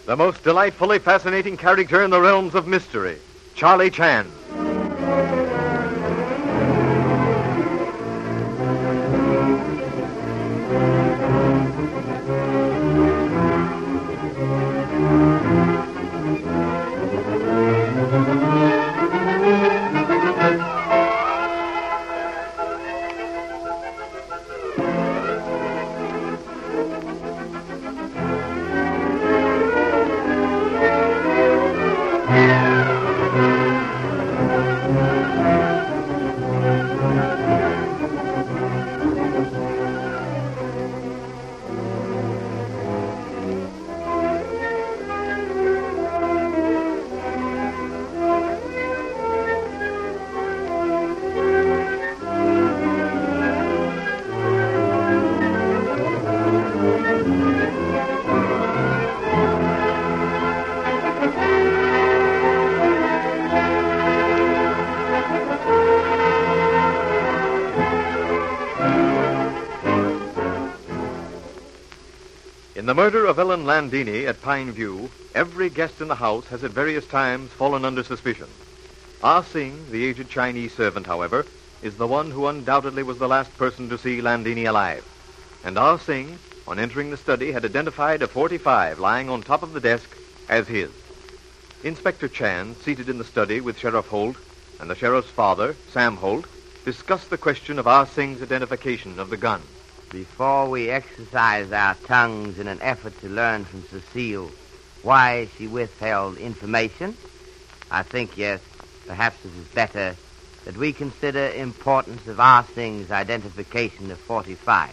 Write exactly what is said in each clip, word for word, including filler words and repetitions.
the most delightfully fascinating character in the realms of mystery, Charlie Chan. In the murder of Ellen Landini at Pine View, every guest in the house has at various times fallen under suspicion. Ah Sing, the aged Chinese servant, however, is the one who undoubtedly was the last person to see Landini alive. And Ah Sing, on entering the study, had identified a forty-five lying on top of the desk as his. Inspector Chan, seated in the study with Sheriff Holt and the sheriff's father, Sam Holt, discussed the question of Ah Sing's identification of the gun. Before we exercise our tongues in an effort to learn from Cecile why she withheld information, I think, yes, perhaps it is better that we consider importance of Ah Sing's identification of forty-five.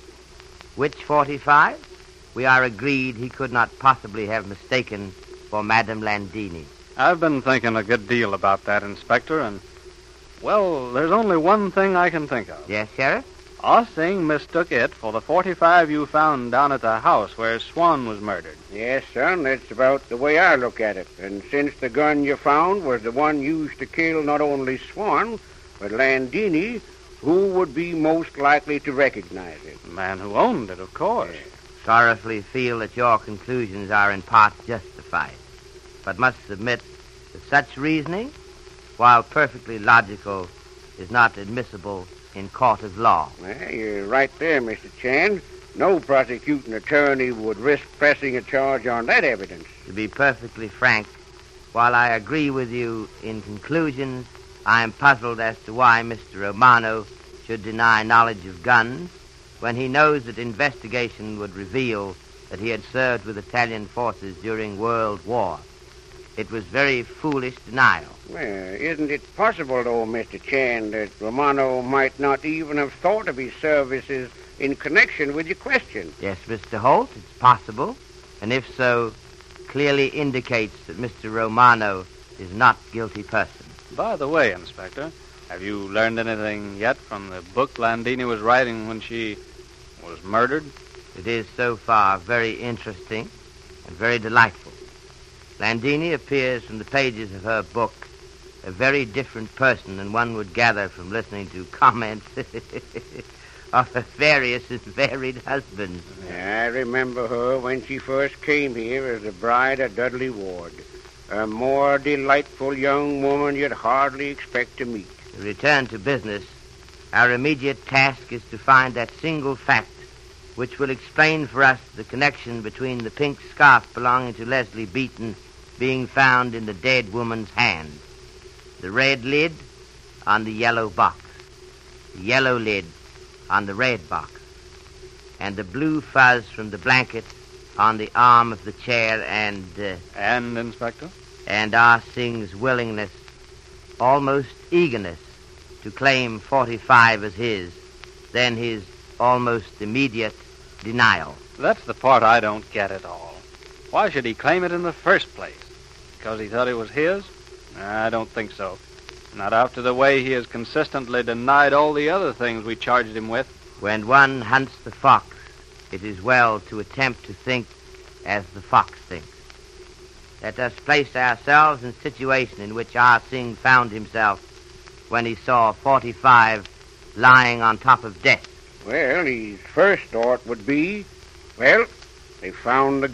Which forty-five? We are agreed he could not possibly have mistaken for Madame Landini. I've been thinking a good deal about that, Inspector, and, well, there's only one thing I can think of. Yes, Sheriff? Ah Sing mistook it for the forty-five you found down at the house where Swan was murdered. Yes, son, that's about the way I look at it. And since the gun you found was the one used to kill not only Swan, but Landini, who would be most likely to recognize it? The man who owned it, of course. Yes. Sorrowfully feel that your conclusions are in part justified, but must submit that such reasoning, while perfectly logical, is not admissible in court of law. Well, you're right there, Mister Chan. No prosecuting attorney would risk pressing a charge on that evidence. To be perfectly frank, while I agree with you in conclusions, I am puzzled as to why Mister Romano should deny knowledge of guns when he knows that investigation would reveal that he had served with Italian forces during World War. It was very foolish denial. Well, isn't it possible, though, Mister Chan, that Romano might not even have thought of his services in connection with your question? Yes, Mister Holt, it's possible. And if so, clearly indicates that Mister Romano is not guilty person. By the way, Inspector, have you learned anything yet from the book Landini was writing when she was murdered? It is so far very interesting and very delightful. Landini appears from the pages of her book a very different person than one would gather from listening to comments of her various and varied husbands. I remember her when she first came here as the bride of Dudley Ward. A more delightful young woman you'd hardly expect to meet. To return to business, our immediate task is to find that single fact which will explain for us the connection between the pink scarf belonging to Leslie Beaton being found in the dead woman's hand, the red lid on the yellow box, the yellow lid on the red box, and the blue fuzz from the blanket on the arm of the chair, and... Uh, and, Inspector? And Ah Sing's willingness, almost eagerness, to claim forty-five as his, then his almost immediate denial. That's the part I don't get at all. Why should he claim it in the first place? Because he thought it was his? I don't think so. Not after the way he has consistently denied all the other things we charged him with. When one hunts the fox, it is well to attempt to think as the fox thinks. Let us place ourselves in the situation in which Ah Sing found himself when he saw forty-five lying on top of death. Well, his first thought would be, well, they found the gun.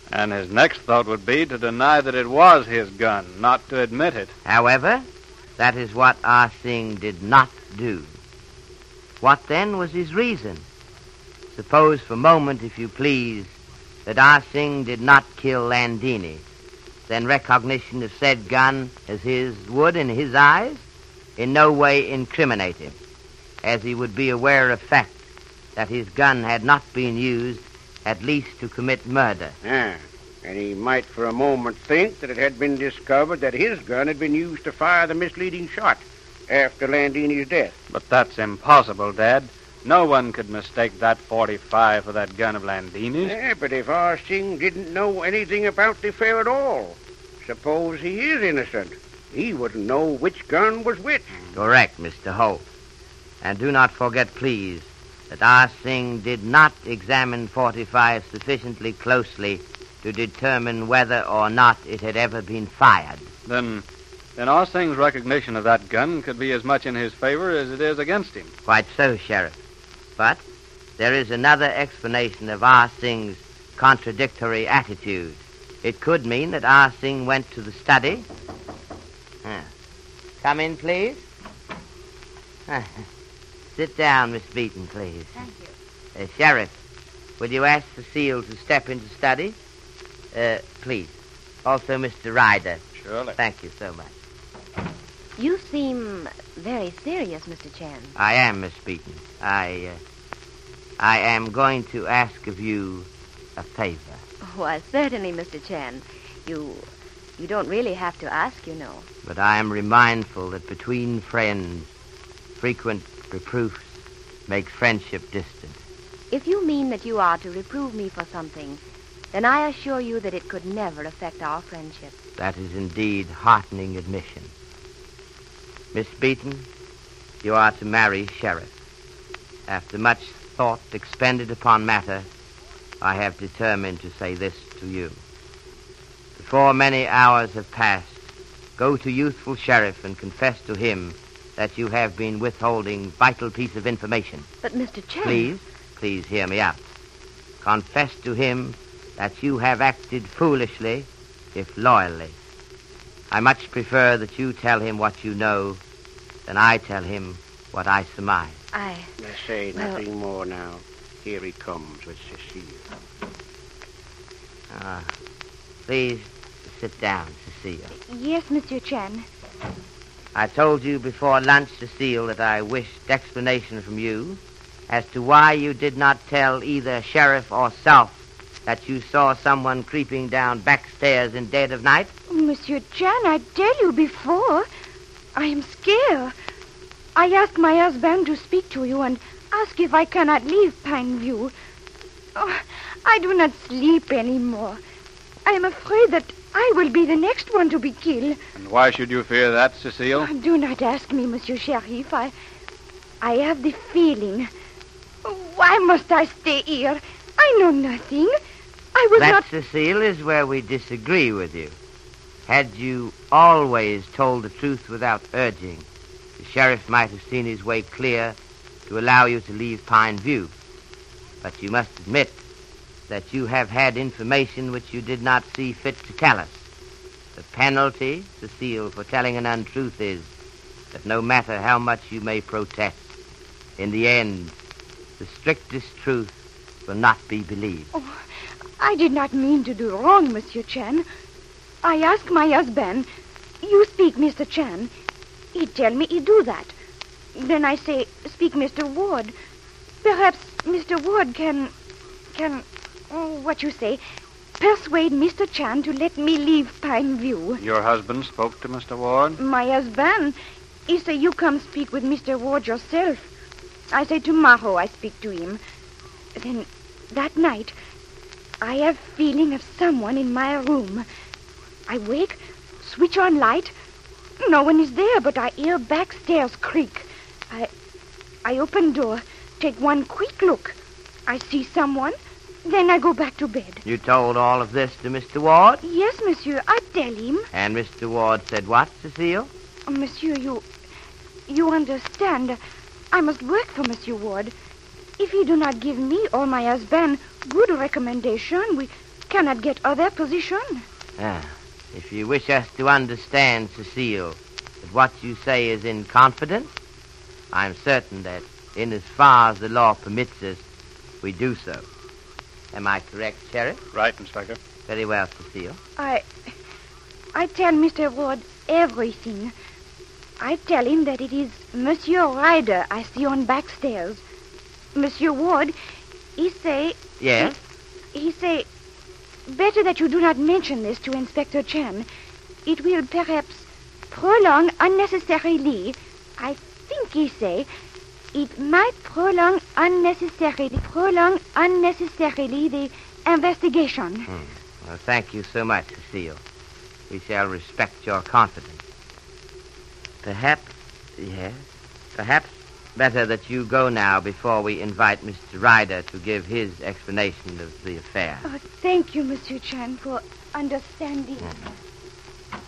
And his next thought would be to deny that it was his gun, not to admit it. However, that is what Ah Sing did not do. What then was his reason? Suppose for a moment, if you please, that Ah Sing did not kill Landini. Then recognition of said gun as his would, in his eyes, in no way incriminate him, as he would be aware of fact that his gun had not been used at least to commit murder. Ah, and he might for a moment think that it had been discovered that his gun had been used to fire the misleading shot after Landini's death. But that's impossible, Dad. No one could mistake that forty-five for that gun of Landini's. Yeah, but if Ah Sing didn't know anything about the affair at all, suppose he is innocent, he wouldn't know which gun was which. Correct, Mister Holt. And do not forget, please, that Ah Sing did not examine forty-five sufficiently closely to determine whether or not it had ever been fired. Then, then Ah Sing's recognition of that gun could be as much in his favor as it is against him. Quite so, Sheriff. But there is another explanation of Ah Sing's contradictory attitude. It could mean that Ah Sing went to the study. Ah. Come in, please. Ah. Sit down, Miss Beaton, please. Thank you. Uh, Sheriff, would you ask Cecile to step into study? Uh, please. Also, Mister Ryder. Surely. Thank you so much. You seem very serious, Mister Chan. I am, Miss Beaton. I, uh, I am going to ask of you a favor. Why, certainly, Mister Chan. You, you don't really have to ask, you know. But I am remindful that between friends, frequent reproofs make friendship distant. If you mean that you are to reprove me for something, then I assure you that it could never affect our friendship. That is indeed heartening admission. Miss Beaton, you are to marry Sheriff. After much thought expended upon matter, I have determined to say this to you. Before many hours have passed, go to youthful Sheriff and confess to him that you have been withholding vital piece of information. But, Mister Chan... Please, please hear me out. Confess to him that you have acted foolishly, if loyally. I much prefer that you tell him what you know than I tell him what I surmise. I... Let's say Well- nothing more now. Here he comes with Cecile. Ah, please sit down, Cecile. Yes, Monsieur Chan. I told you before lunch, Cecile, that I wished explanation from you as to why you did not tell either Sheriff or Self that you saw someone creeping down back stairs in dead of night. Monsieur Chan, I tell you before, I am scared. I ask my husband to speak to you and ask if I cannot leave Pine View. Oh, I do not sleep anymore. I am afraid that I will be the next one to be killed. And why should you fear that, Cecile? Do not ask me, Monsieur Sheriff. I, I have the feeling. Why must I stay here? I know nothing. I was that, not... Cecile, is where we disagree with you. Had you always told the truth without urging, the sheriff might have seen his way clear to allow you to leave Pine View. But you must admit that you have had information which you did not see fit to tell us. The penalty, Cecile, for telling an untruth is that no matter how much you may protest, in the end, the strictest truth will not be believed. Oh, I did not mean to do wrong, Monsieur Chan. I ask my husband, you speak, Mister Chan. He tell me he do that. Then I say, speak, Mister Ward. Perhaps Mister Ward can, can, oh, what you say, persuade Mister Chan to let me leave Pine View. Your husband spoke to Mister Ward? My husband, he say you come speak with Mister Ward yourself. I say tomorrow I speak to him. Then that night, I have feeling of someone in my room. I wake, switch on light. No one is there, but I hear back stairs creak. I, I open door, take one quick look. I see someone, then I go back to bed. You told all of this to Mister Ward? Yes, monsieur, I tell him. And Mister Ward said what, Cecile? Oh, monsieur, you, you understand. I must work for Monsieur Ward. If he do not give me or my husband good recommendation, we, It cannot get other position. Ah, if you wish us to understand, Cecile, that what you say is in confidence, I'm certain that, in as far as the law permits us, we do so. Am I correct, Sheriff? Right, Inspector. Very well, Cecile. I... I tell Mister Ward everything. I tell him that it is Monsieur Ryder I see on back stairs. Monsieur Ward, he say... Yes? He, he say, better that you do not mention this to Inspector Chan. It will perhaps prolong unnecessarily. I think he say, it might prolong unnecessarily, prolong unnecessarily the investigation. Hmm. Well, thank you so much, Cecile. We shall respect your confidence. Perhaps, yes, perhaps better that you go now before we invite Mister Ryder to give his explanation of the affair. Oh, thank you, Monsieur Chan, for understanding. Mm-hmm.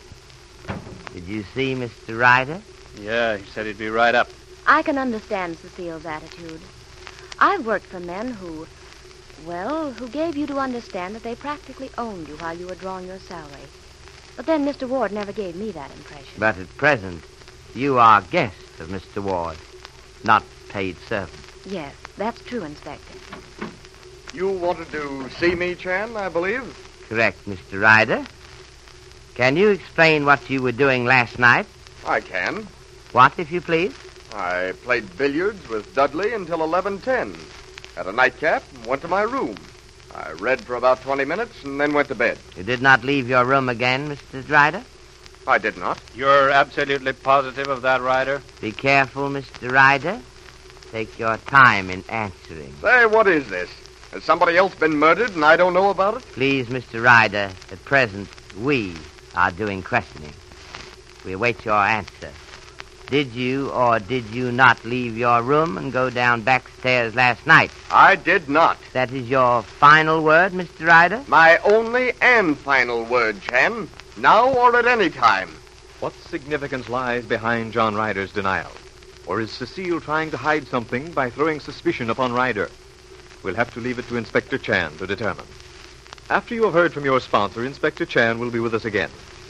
Did you see Mister Ryder? Yeah, he said he'd be right up. I can understand Cecile's attitude. I've worked for men who, well, who gave you to understand that they practically owned you while you were drawing your salary. But then Mister Ward never gave me that impression. But at present, you are guest of Mister Ward, not paid servant. Yes, that's true, Inspector. You wanted to see me, Chan, I believe? Correct, Mister Ryder. Can you explain what you were doing last night? I can. What, if you please? I played billiards with Dudley until eleven ten. Had a nightcap and went to my room. I read for about twenty minutes and then went to bed. You did not leave your room again, Mister Ryder? I did not. You're absolutely positive of that, Ryder? Be careful, Mister Ryder. Take your time in answering. Say, what is this? Has somebody else been murdered and I don't know about it? Please, Mister Ryder, at present, we are doing questioning. We await your answer. Did you or did you not leave your room and go down back stairs last night? I did not. That is your final word, Mister Ryder? My only and final word, Chan. Now or at any time. What significance lies behind John Ryder's denial? Or is Cecile trying to hide something by throwing suspicion upon Ryder? We'll have to leave it to Inspector Chan to determine. After you have heard from your sponsor, Inspector Chan will be with us again.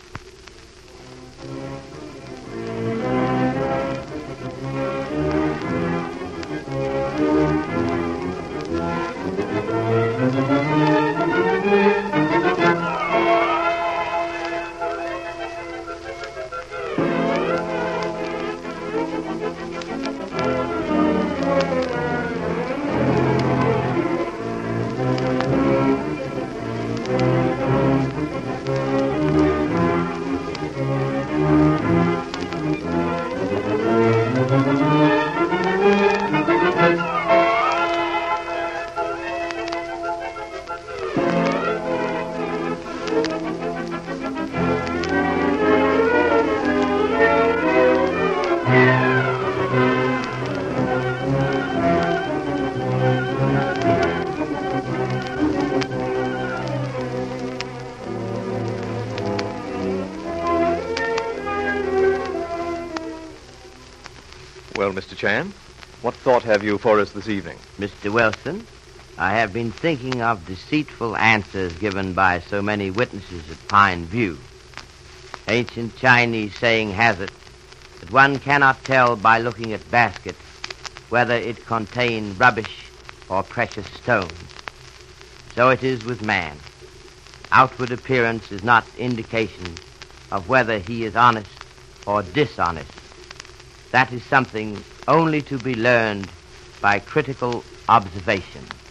Well, Mister Chan, what thought have you for us this evening? Mister Wilson, I have been thinking of deceitful answers given by so many witnesses at Pine View. Ancient Chinese saying has it that one cannot tell by looking at baskets whether it contain rubbish or precious stones. So it is with man. Outward appearance is not indication of whether he is honest or dishonest. That is something only to be learned by critical observation.